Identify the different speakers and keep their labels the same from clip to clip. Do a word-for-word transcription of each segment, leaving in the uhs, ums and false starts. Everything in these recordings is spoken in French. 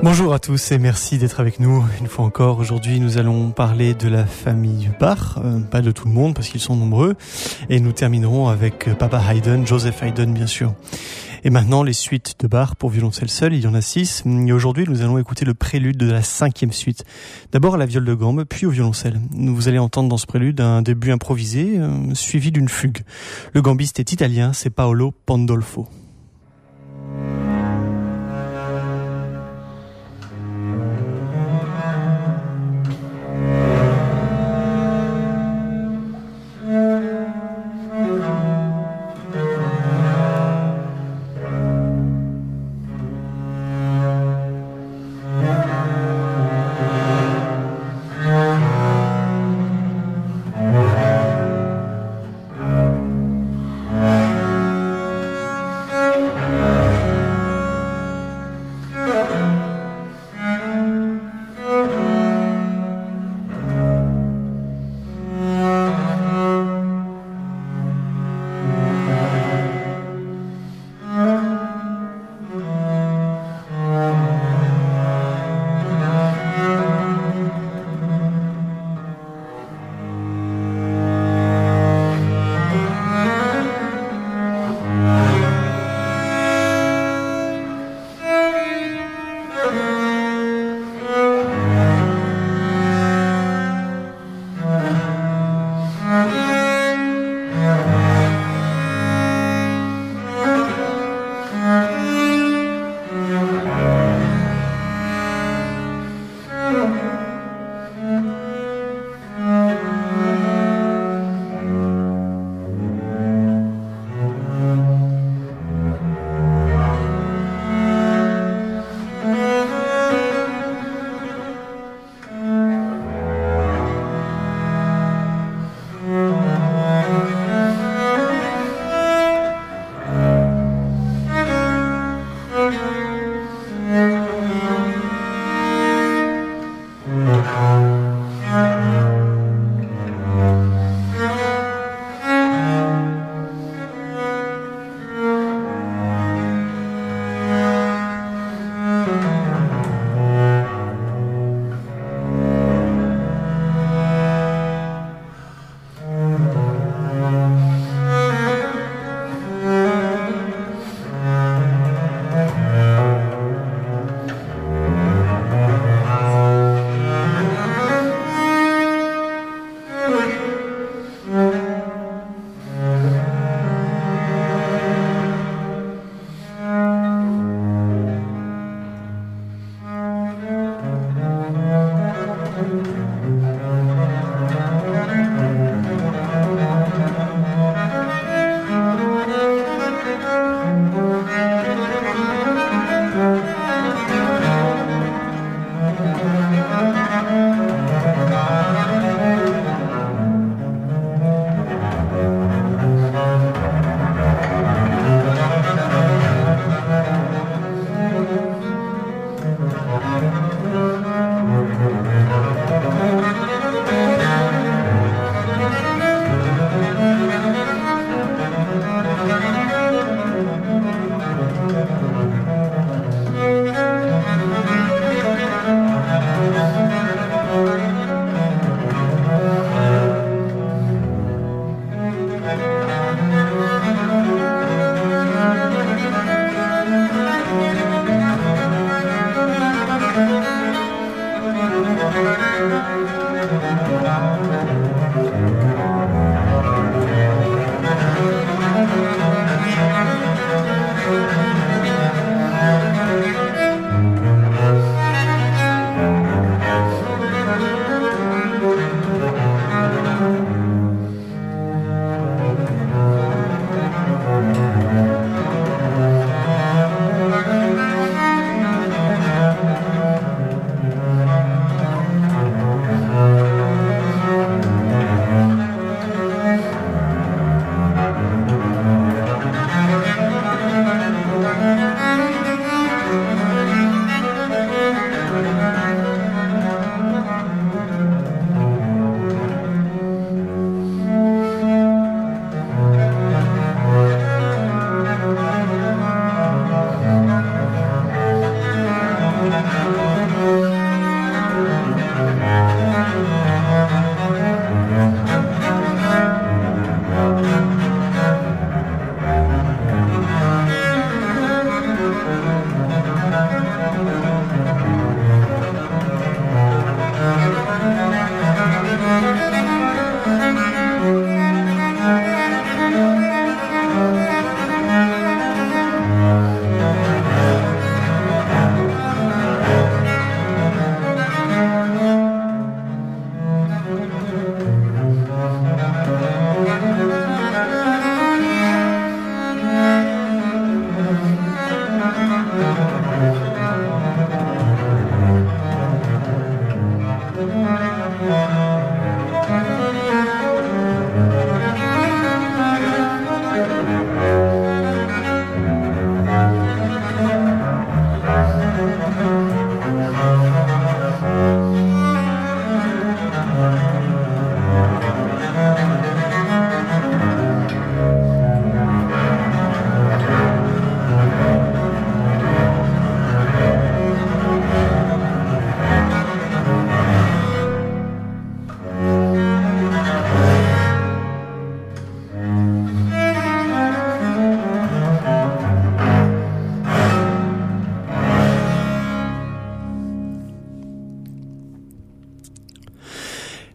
Speaker 1: Bonjour à tous et merci d'être avec nous une fois encore. Aujourd'hui, nous allons parler de la famille Bach, euh, pas de tout le monde parce qu'ils sont nombreux, et nous terminerons avec Papa Haydn, Joseph Haydn bien sûr. Et maintenant, les suites de Bach pour violoncelle seul, il y en a six. Et aujourd'hui, nous allons écouter le prélude de la cinquième suite. D'abord à la viole de gambe, puis au violoncelle. Vous allez entendre dans ce prélude un début improvisé, euh, suivi d'une fugue. Le gambiste est italien, c'est Paolo Pandolfo.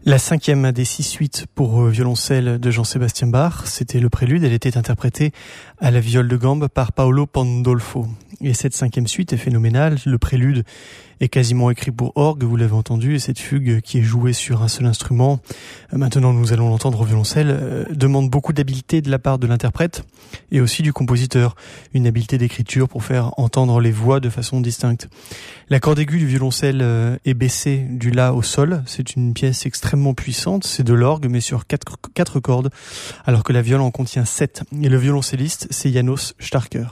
Speaker 1: La cinquième des six suites pour violoncelle de Jean-Sébastien Bach, c'était le prélude. Elle était interprétée à la viole de gambe par Paolo Pandolfo. Et cette cinquième suite est phénoménale. Le prélude est quasiment écrit pour orgue, vous l'avez entendu, et cette fugue qui est jouée sur un seul instrument, maintenant nous allons l'entendre au violoncelle, euh, demande beaucoup d'habileté de la part de l'interprète et aussi du compositeur, une habileté d'écriture pour faire entendre les voix de façon distincte. La corde aiguë du violoncelle euh, est baissée du la au sol, c'est une pièce extrêmement puissante, c'est de l'orgue mais sur quatre, quatre cordes, alors que la viole en contient sept. Et le violoncelliste, c'est János Starker.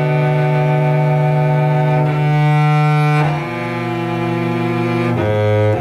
Speaker 2: Thank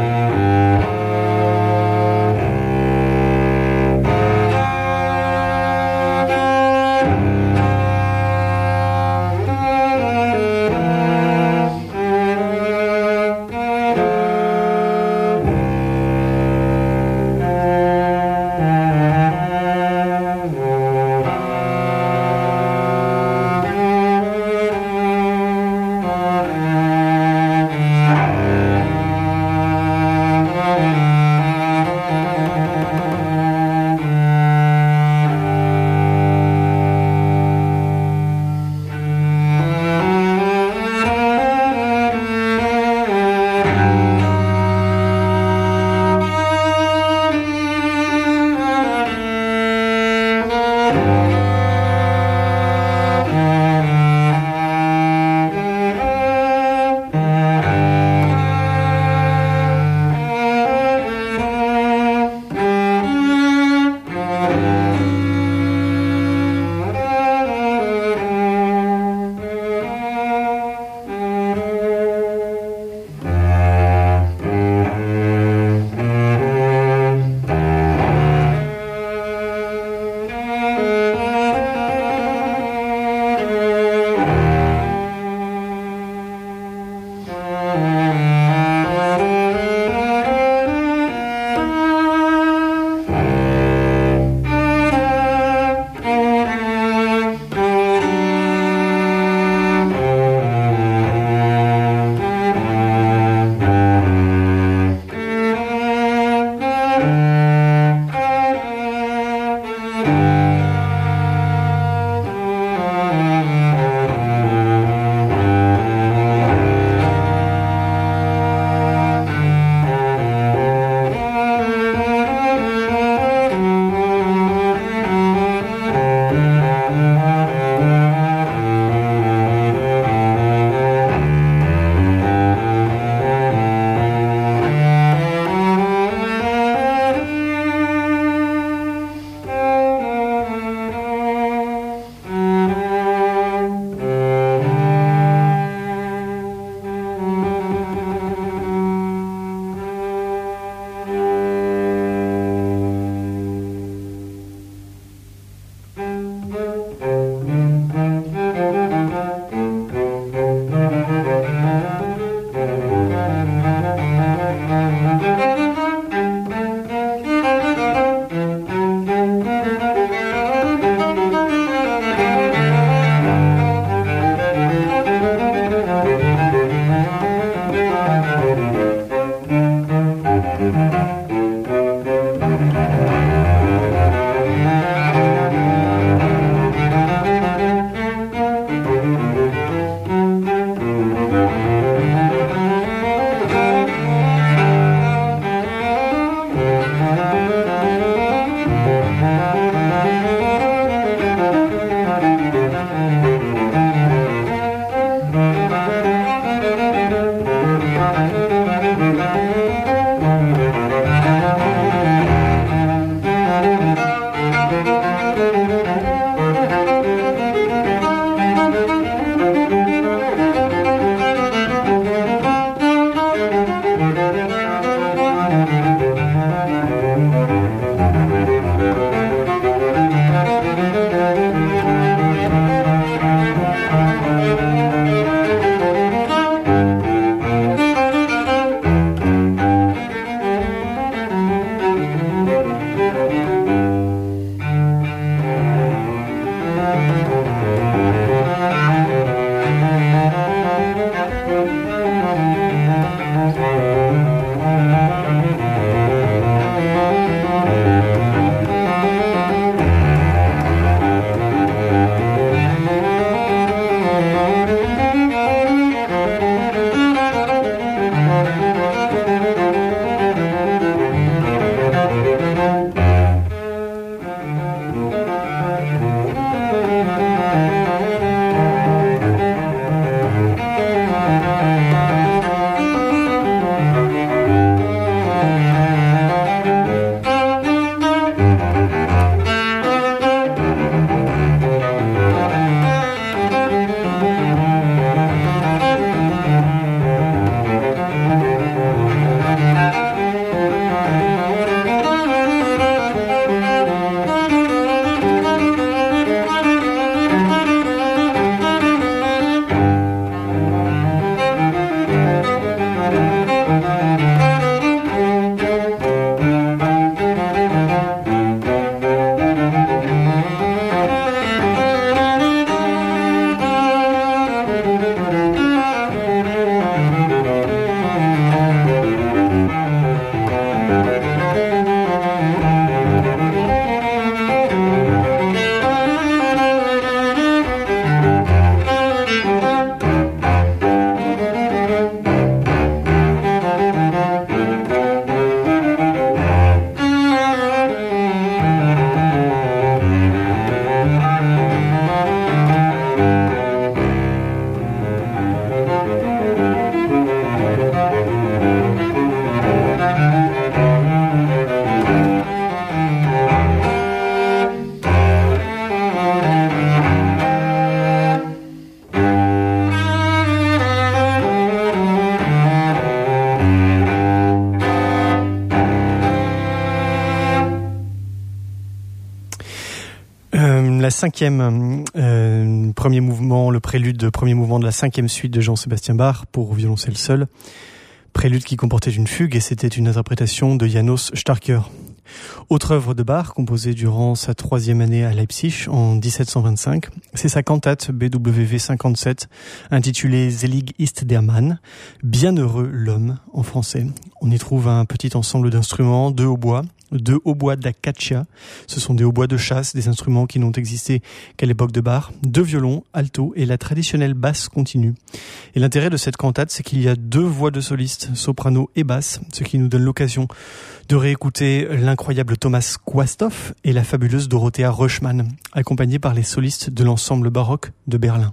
Speaker 1: la cinquième, euh, premier mouvement, le prélude, premier mouvement de la cinquième suite de Jean-Sébastien Bach pour violoncelle seul. Prélude qui comportait une fugue et c'était une interprétation de János Starker. Autre œuvre de Bach, composée durant sa troisième année à Leipzig en dix-sept cent vingt-cinq, c'est sa cantate B W V cinquante-sept, intitulée Selig ist der Mann, Bienheureux l'homme en français. On y trouve un petit ensemble d'instruments, deux hautbois, deux hautbois d'accacia, ce sont des hautbois de chasse, des instruments qui n'ont existé qu'à l'époque de Bach, deux violons, alto et la traditionnelle basse continue. Et l'intérêt de cette cantate, c'est qu'il y a deux voix de solistes, soprano et basse, ce qui nous donne l'occasion de réécouter l'incroyable Thomas Quasthoff et la fabuleuse Dorothea Röschmann, accompagnés par les solistes de l'ensemble baroque de Berlin.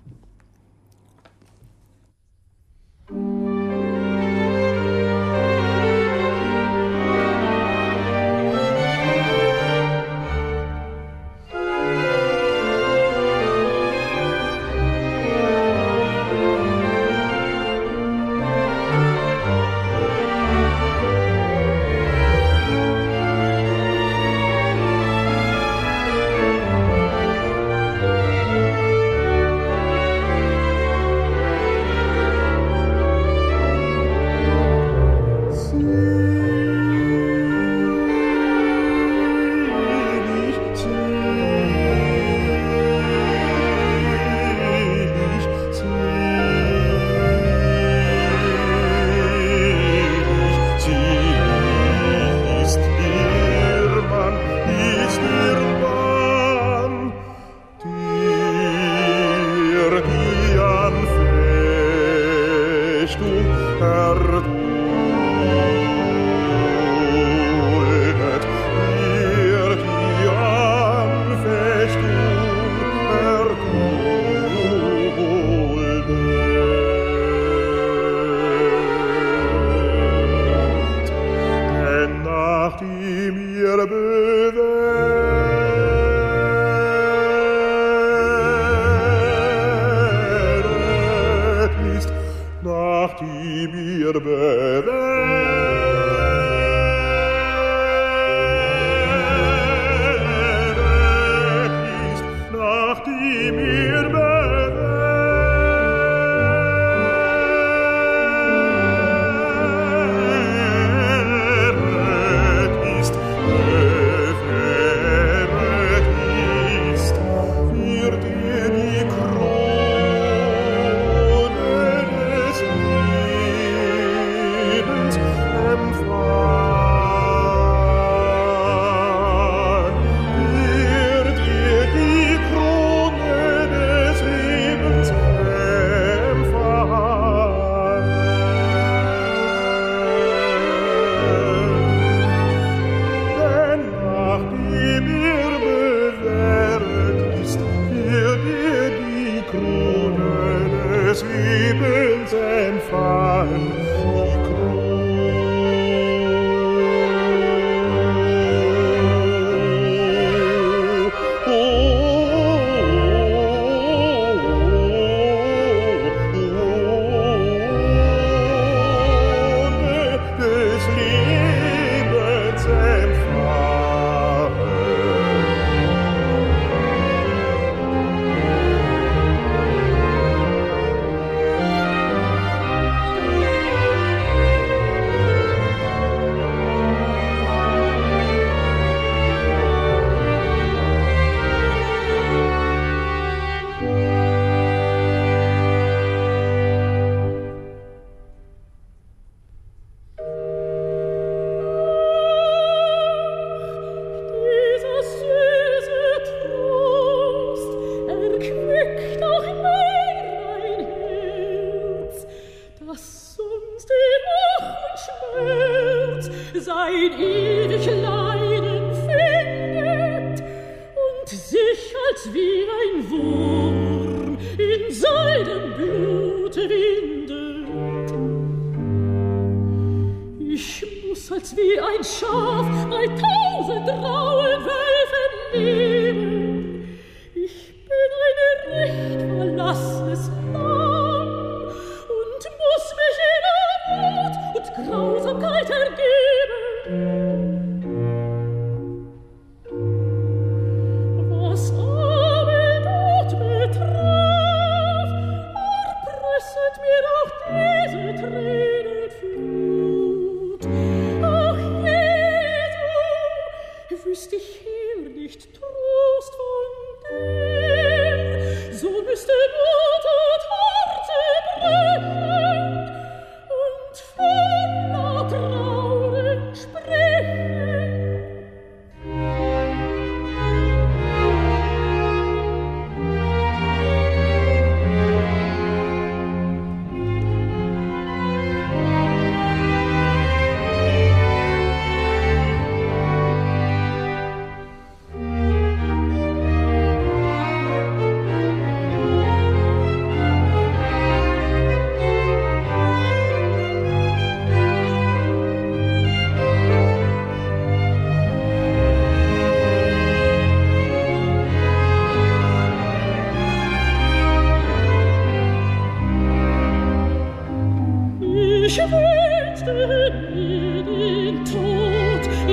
Speaker 2: Was aber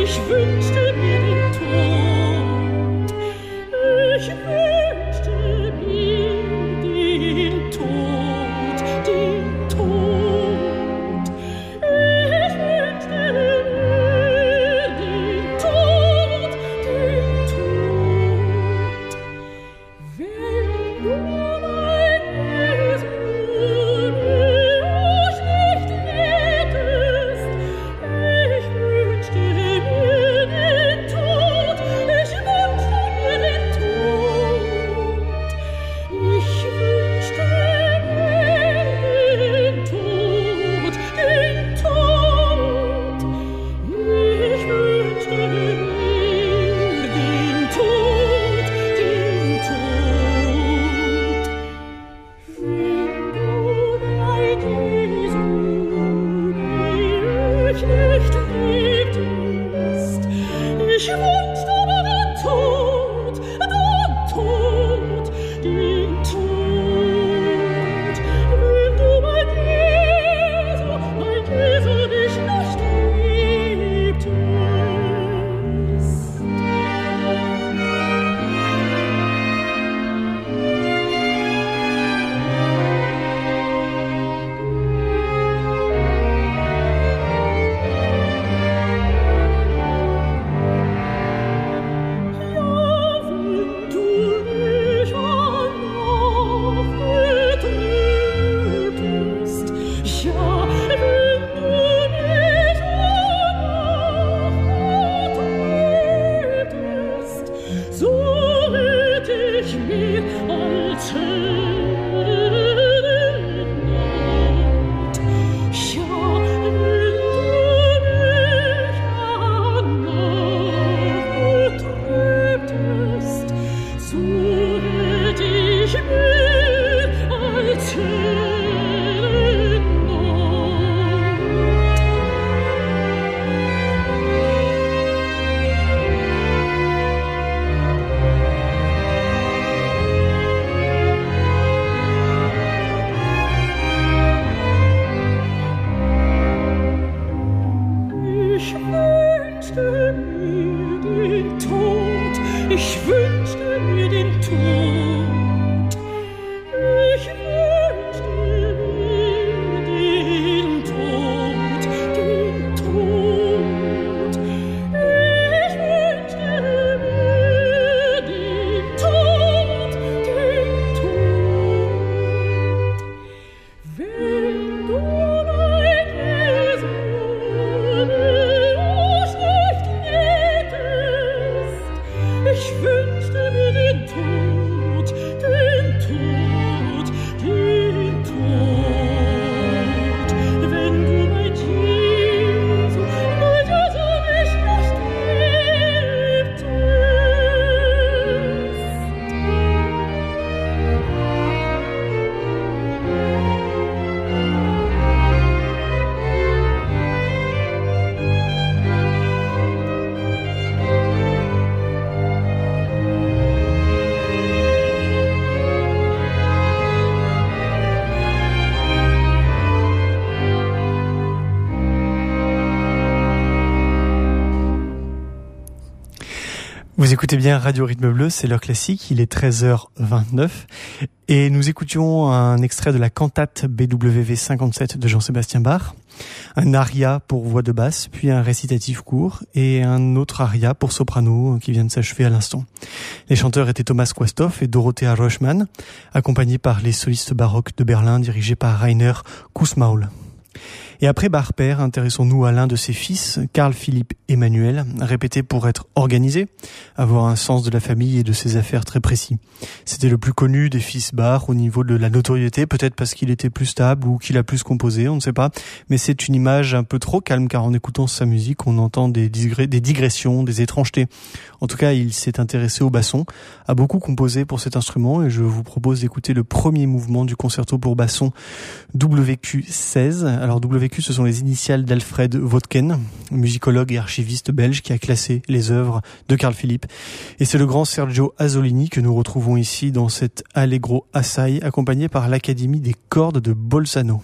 Speaker 1: Vous écoutez bien Radio Rythme Bleu, c'est l'heure classique, il est treize heures vingt-neuf et nous écoutions un extrait de la cantate B W V cinquante-sept de Jean-Sébastien Bach, un aria pour voix de basse, puis un récitatif court et un autre aria pour soprano qui vient de s'achever à l'instant. Les chanteurs étaient Thomas Quasthoff et Dorothea Rochmann, accompagnés par les solistes baroques de Berlin dirigés par Rainer Kussmaul. Et après Bach père, intéressons-nous à l'un de ses fils, Carl Philipp Emanuel, répété pour être organisé, avoir un sens de la famille et de ses affaires très précis. C'était le plus connu des fils Bach au niveau de la notoriété, peut-être parce qu'il était plus stable ou qu'il a plus composé, on ne sait pas. Mais c'est une image un peu trop calme car en écoutant sa musique, on entend des, digré- des digressions, des étrangetés. En tout cas, il s'est intéressé au basson, a beaucoup composé pour cet instrument et je vous propose d'écouter le premier mouvement du concerto pour basson W Q seize. Alors W Q, ce sont les initiales d'Alfred Wotken, musicologue et archiviste belge qui a classé les œuvres de Carl Philipp. Et c'est le grand Sergio Azzolini que nous retrouvons ici dans cet Allegro Assai, accompagné par l'Académie des cordes de Bolzano.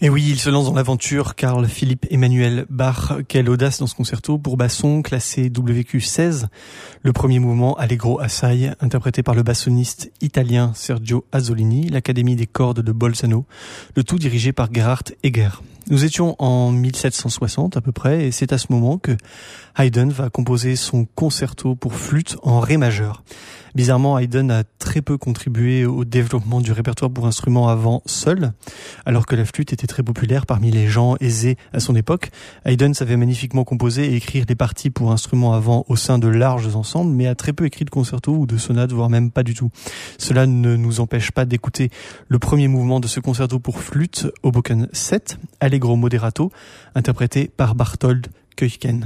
Speaker 1: Et oui, il se lance dans l'aventure, Carl Philipp Emanuel Bach. Quelle audace dans ce concerto pour basson, classé W Q seize. Le premier mouvement, Allegro assai, interprété par le bassoniste italien Sergio Azzolini, l'Académie des cordes de Bolzano, le tout dirigé par Gerhard Egger. Nous étions en mille sept cent soixante à peu près, et c'est à ce moment que Haydn va composer son concerto pour flûte en ré majeur. Bizarrement, Haydn a très peu contribué au développement du répertoire pour instruments avant seul, alors que la flûte était très populaire parmi les gens aisés à son époque. Haydn savait magnifiquement composer et écrire des parties pour instruments avant au sein de larges ensembles, mais a très peu écrit de concertos ou de sonates, voire même pas du tout. Cela ne nous empêche pas d'écouter le premier mouvement de ce concerto pour flûte, Hoboken sept, Allegro moderato, interprété par Barthold Keuken.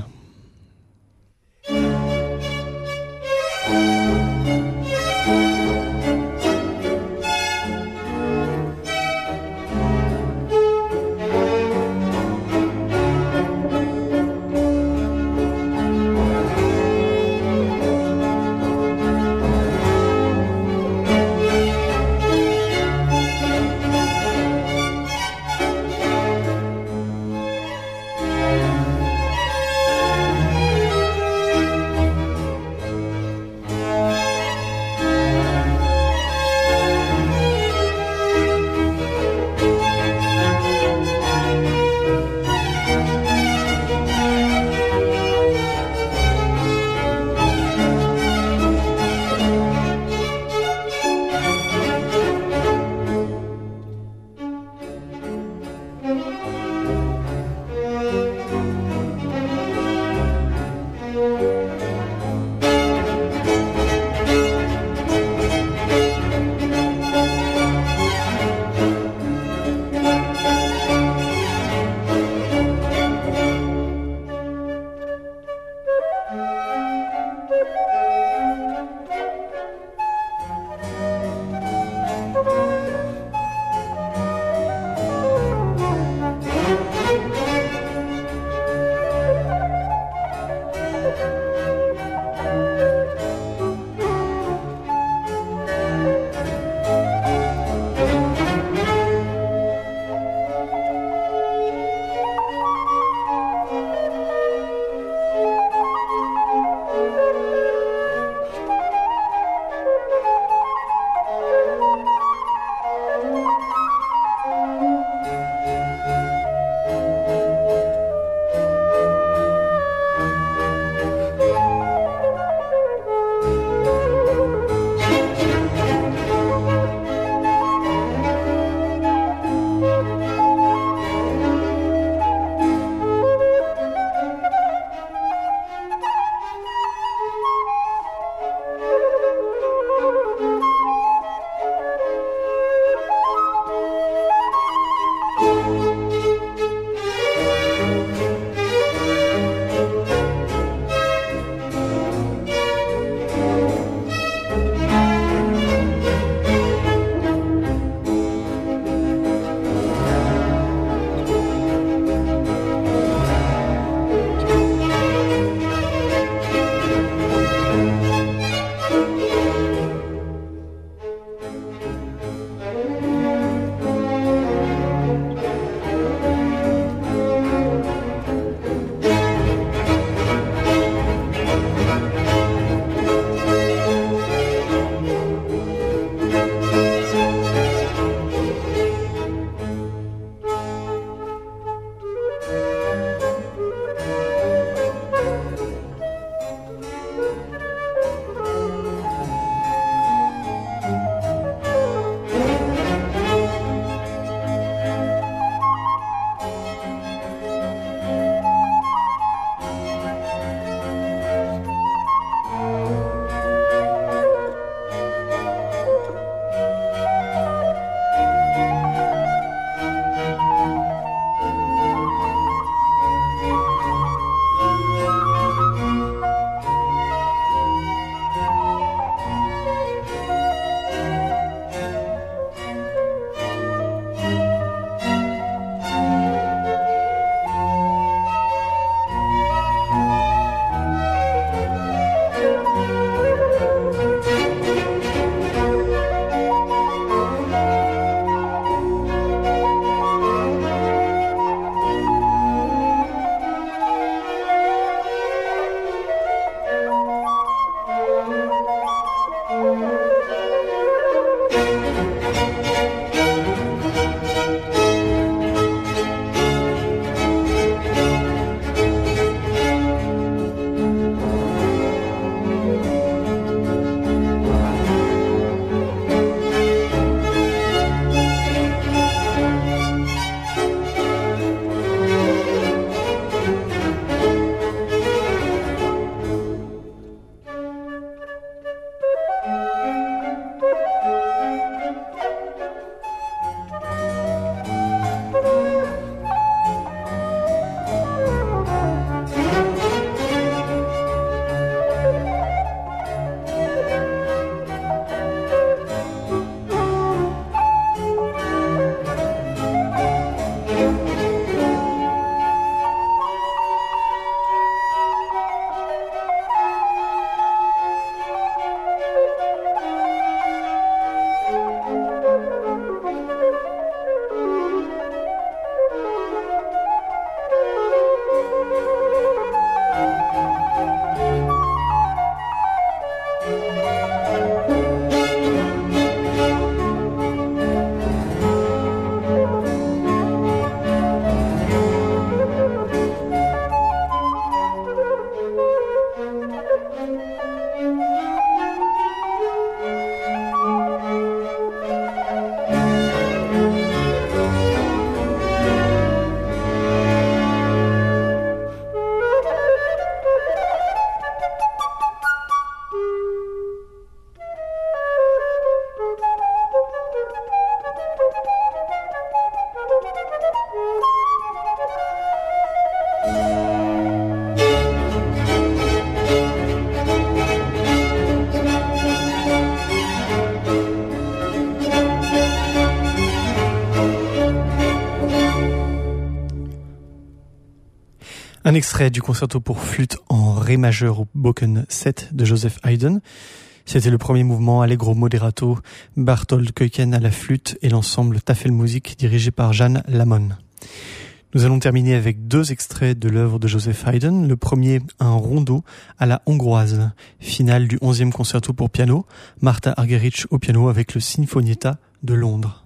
Speaker 1: extrait du concerto pour flûte en ré majeur ou Boken sept de Joseph Haydn. C'était le premier mouvement Allegro moderato, Barthold Keuken à la flûte et l'ensemble Tafelmusik dirigé par Jan Lamon. Nous allons terminer avec deux extraits de l'œuvre de Joseph Haydn. Le premier, un rondo à la hongroise, finale du onzième concerto pour piano, Martha Argerich au piano avec le Sinfonietta de Londres.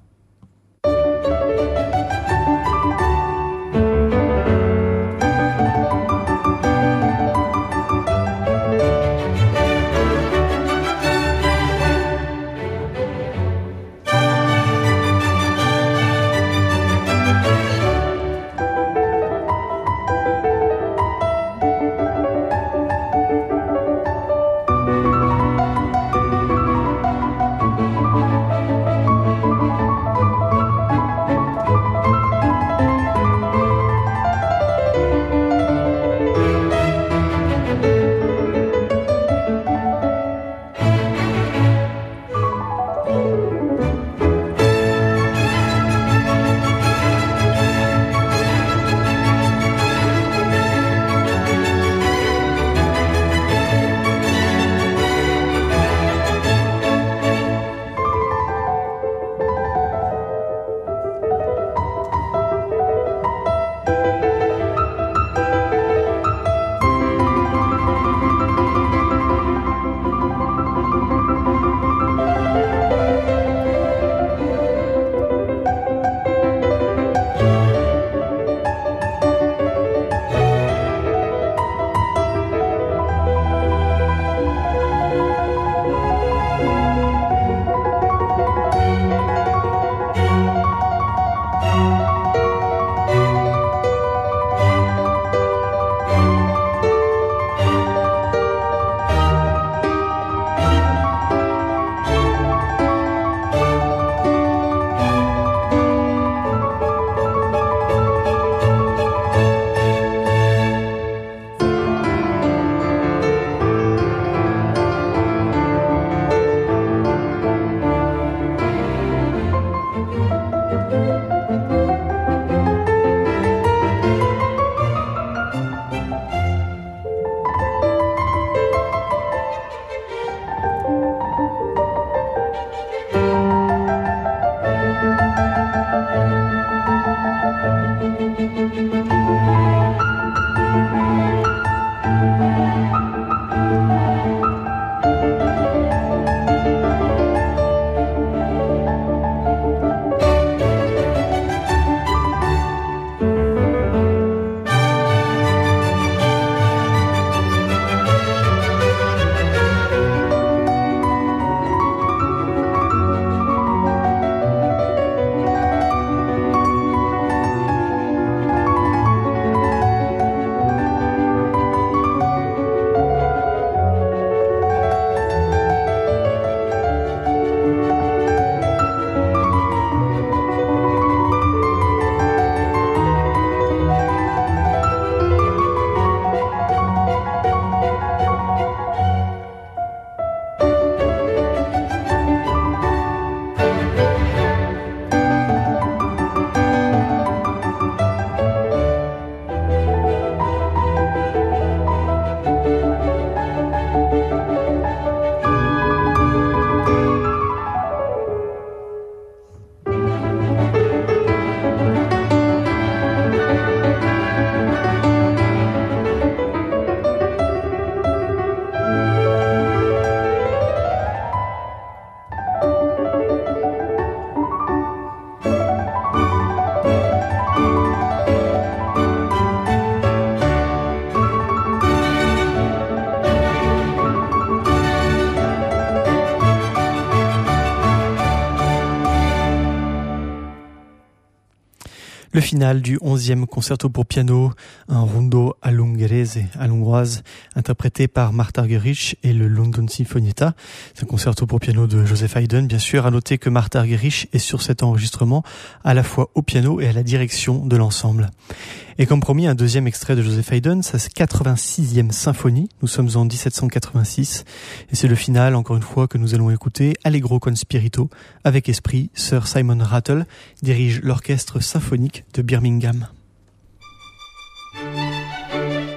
Speaker 1: Le final du onzième concerto pour piano, un rondo all'ungherese, à l'hongroise, interprété par Martha Argerich et le London Sinfonietta. C'est un concerto pour piano de Joseph Haydn, bien sûr. À noter que Martha Argerich est sur cet enregistrement à la fois au piano et à la direction de l'ensemble. Et comme promis, un deuxième extrait de Joseph Haydn, sa quatre-vingt-sixième symphonie. Nous sommes en dix-sept cent quatre-vingt-six et c'est le final, encore une fois, que nous allons écouter. Allegro con spirito, avec esprit. Sir Simon Rattle dirige l'orchestre symphonique de Birmingham.
Speaker 2: Thank you.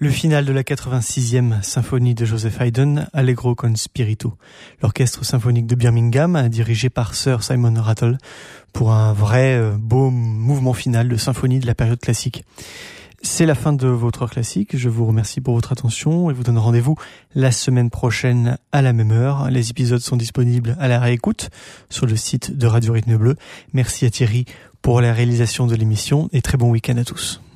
Speaker 1: Le final de la quatre-vingt-sixième symphonie de Joseph Haydn, Allegro con spirito. L'orchestre symphonique de Birmingham, dirigé par Sir Simon Rattle, pour un vrai euh, beau mouvement final de symphonie de la période classique. C'est la fin de votre heure classique. Je vous remercie pour votre attention et vous donne rendez-vous la semaine prochaine à la même heure. Les épisodes sont disponibles à la réécoute sur le site de Radio Rythme Bleu. Merci à Thierry pour la réalisation de l'émission et très bon week-end à tous.